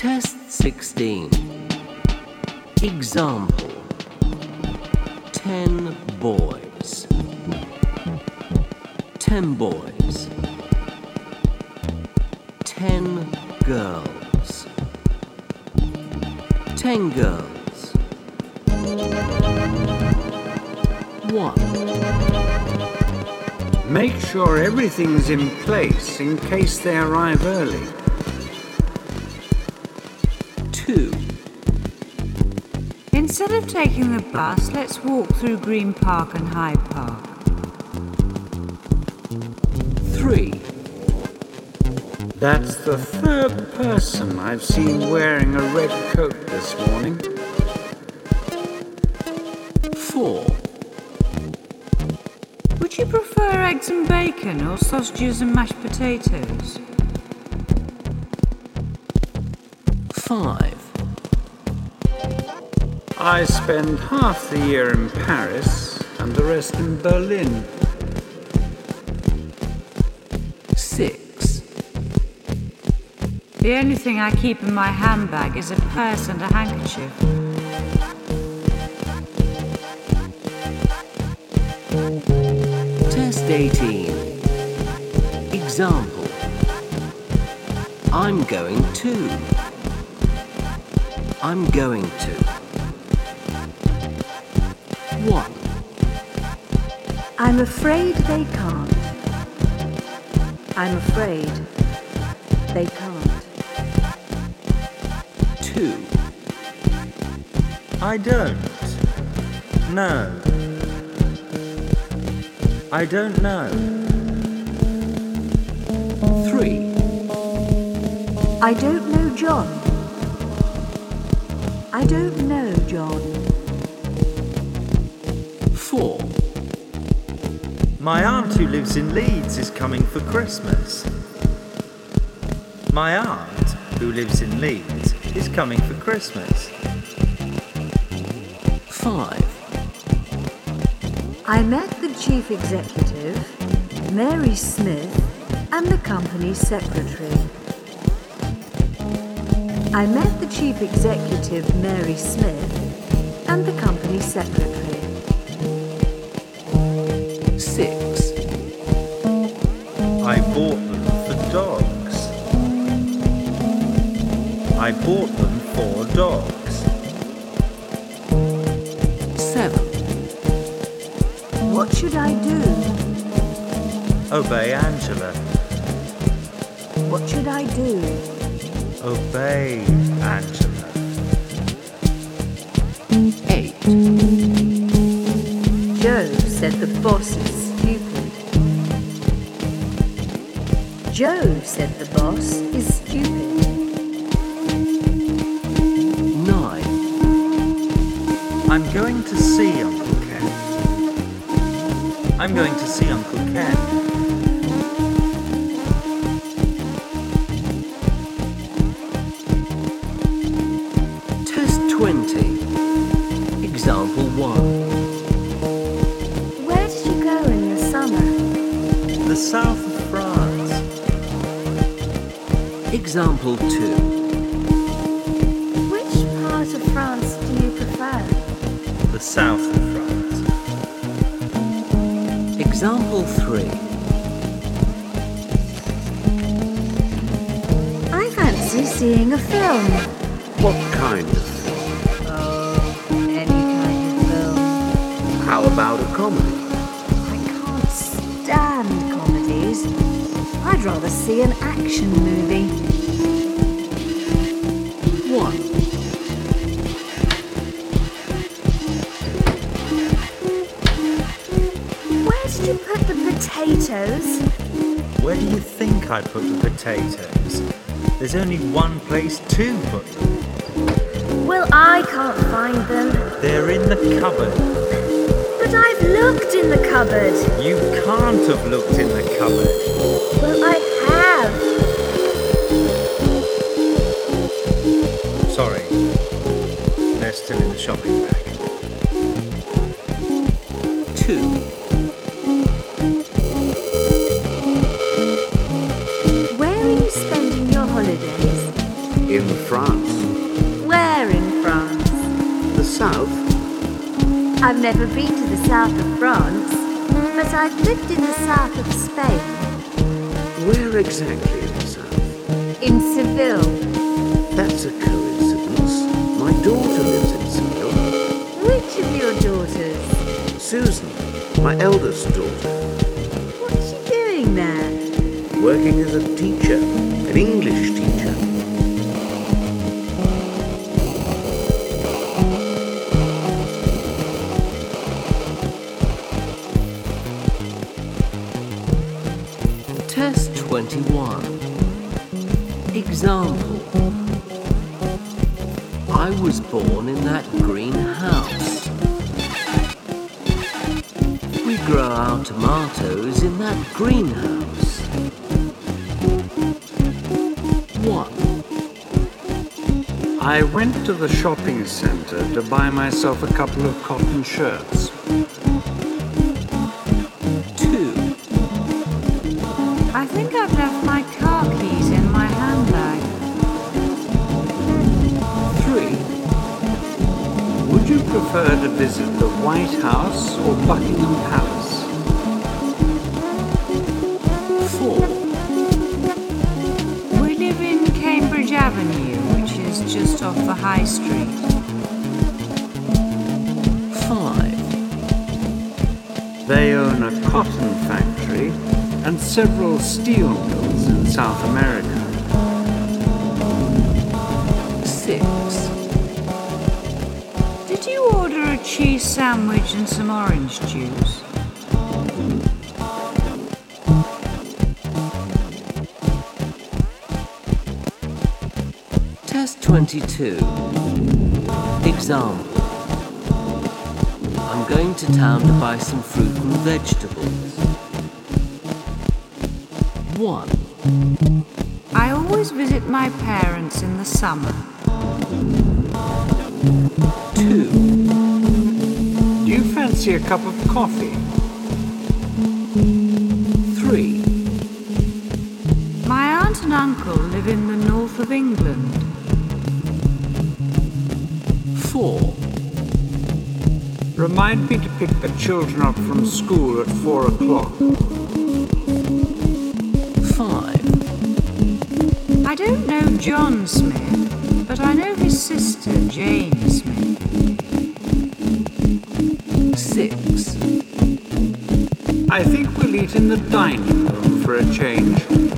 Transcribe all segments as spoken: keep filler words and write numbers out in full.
Test sixteen. Example. Ten boys. Ten boys. Ten girls. Ten girls. One. Make sure everything's in place in case they arrive early. Two. Instead of taking the bus, let's walk through Green Park and Hyde Park. Three. That's the third person I've seen wearing a red coat this morning. Four. Would you prefer eggs and bacon or sausages and mashed potatoes? Five. I spend half the year in Paris and the rest in Berlin. Six. The only thing I keep in my handbag is a purse and a handkerchief. Test eighteen. Example. I'm going to. I'm going to. One. I'm afraid they can't. I'm afraid they can't. Two. I don't. No. I don't know. Three. I don't know John. I don't know John. Four. My aunt who lives in Leeds is coming for Christmas. My aunt who lives in Leeds is coming for Christmas. Five. I met the chief executive, Mary Smith, and the company secretary. I met the chief executive, Mary Smith, and the company secretary. Six. I bought them for dogs. I bought them for dogs. Seven. What should I do? Obey Angela. What should I do? Obey Angela. Eight. Joe said the boss is stupid. Joe said the boss is stupid. Nine. I'm going to see Uncle Ken. I'm going to see Uncle Ken. Test twenty. Example one. Where did you go in the summer? The south of France. Example two. Which part of France do you prefer? The south of France. Example three. I fancy seeing a film. What kind of film? Oh, any kind of film. How about a comedy? I can't stand comedies. I'd rather see an action movie. One. Where did you put the potatoes? Where do you think I put the potatoes? There's only one place to put them. Well, I can't find them. They're in the cupboard. But I've looked in the cupboard. You can't have looked in the cupboard. Well, I have. Sorry. They're still in the shopping bag. Two. Where are you spending your holidays? In France. Where in France? The south. I've never been to the south of France, but I've lived in the south of Spain. Where exactly in the south? In Seville. That's a coincidence. My daughter lives in Seville. Which of your daughters? Susan, my eldest daughter. What's she doing there? Working as a teacher, an English teacher. Test twenty-one. Example. I was born in that green house. We grow our tomatoes in that greenhouse. One. I went to the shopping centre to buy myself a couple of cotton shirts. Two. I think I've left my car keys in my handbag. Three. Would you prefer to visit the White House or Buckingham Palace? Four. We live in Cambridge Avenue, which is just off the High Street. Five. They own a cotton factory and several steel mills in South America. Six. Did you order a cheese sandwich and some orange juice? Test twenty-two. Example. I'm going to town to buy some fruit and vegetables. One. I always visit my parents in the summer. Two. Do you fancy a cup of coffee? Three. My aunt and uncle live in the north of England. Four. Remind me to pick the children up from school at four o'clock. Five. I don't know John Smith, but I know his sister, Jane Smith. Six. I think we'll eat in the dining room for a change.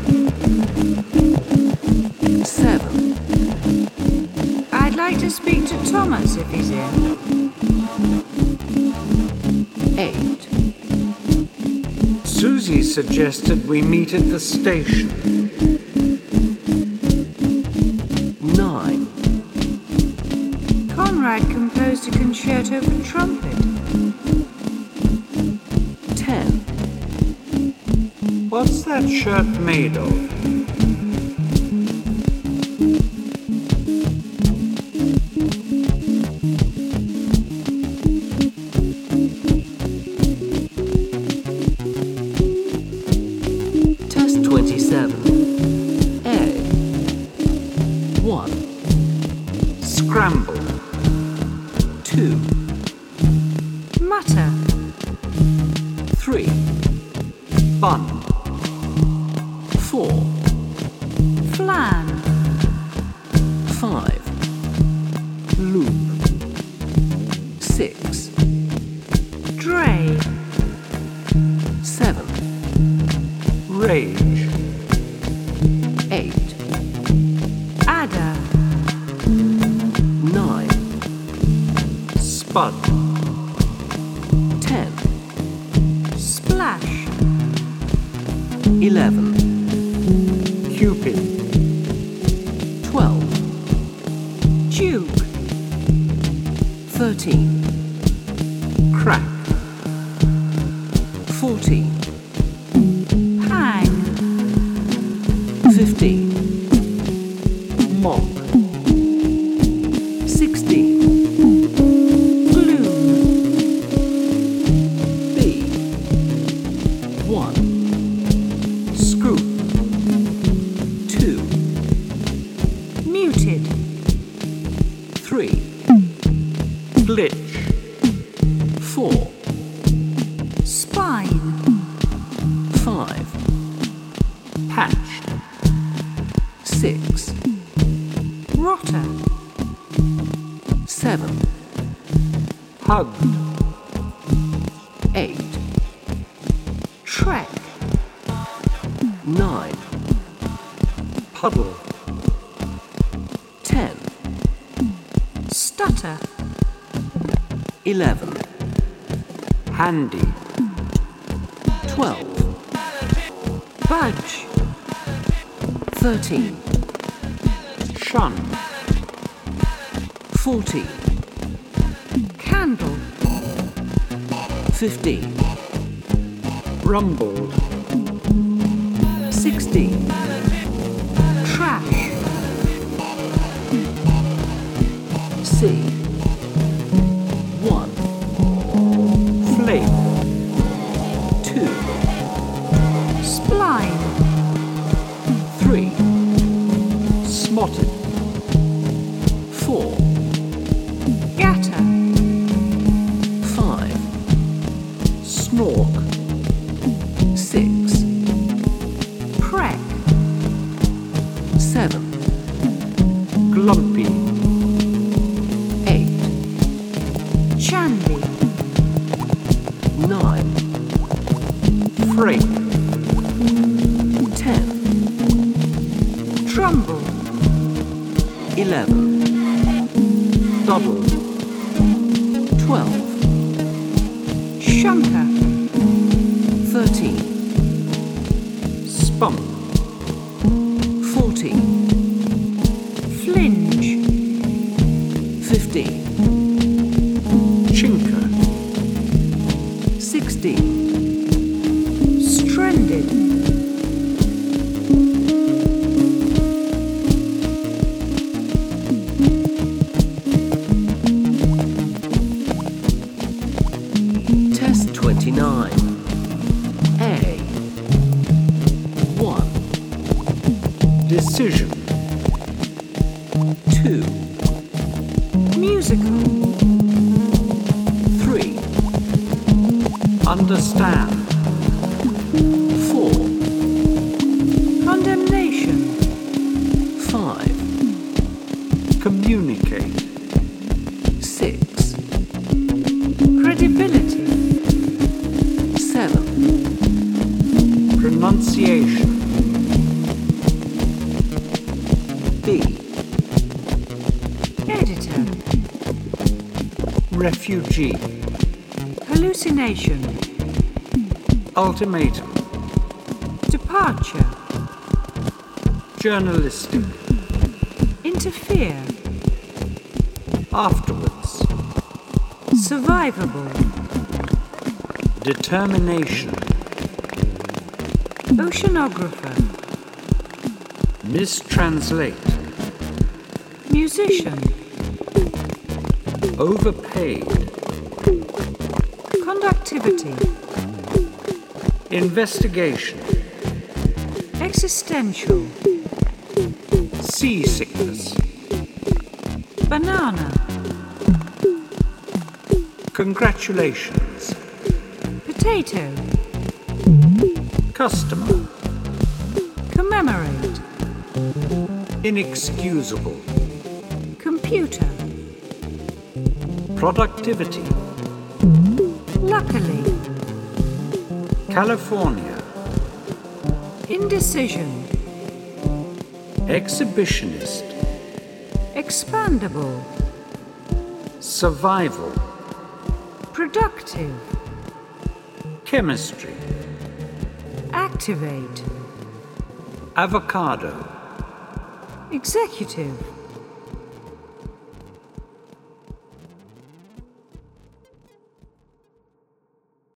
Seven. I'd like to speak to Thomas if he's in. Eight. Susie suggested we meet at the station. Nine. Conrad composed a concerto for trumpet. Ten. What's that shirt made of? Test twenty-seven. A. One. Scramble. Two. Mutter. Three. Bun. Four. Flan. Five. Loop. Six. Dray. Seven. Rage. Eight. Adder. Nine. Spud. Ten. Splash. Eleven. Cupid. Twelve. Duke. Thirteen. Crack. Fourteen. Hang. Fifteen. Mop. Sixteen. Glue. B. One. Screw. Two. Muted. Glitch. four, Spine. five, Patched. six, Rotter. seven, Hugged. eight, Trek. nine, Puddle. ten, Stutter. eleven, Handy. twelve, Budge. thirteen, Shun. fourteen, Candle. fifteen, Rumbled. sixteen, Trash. C, one, Flame. two, Spline. three, Smotted. four, Gatter. five, Snork. six, Prek. seven, Glumpy. eight, Chandy. nine, Freight. ten, Trumbull. eleven, Double. twelve, Shunker. thirteen, Spump. fourteen, Flinge. fifteen, Chinker. sixteen, Stranded. test twenty-nine, A, one, Decision. two, Musical. three, Understand. four, Condemnation. five, Communicate. six, Credibility. seven, Pronunciation. B, Editor. Refugee. Hallucination. Ultimatum. Departure. Journalistic. Interfere. Afterwards. Survivable. Determination. Oceanographer. Mistranslate. Musician. Overpaid. Conductivity. Investigation. Existential. Seasickness. Banana. Congratulations. Potato. Customer. Commemorate. Inexcusable. Computer. Productivity. Luckily. California. Indecision. Exhibitionist. Expandable. Survival. Productive. Chemistry. Activate. Avocado. Executive.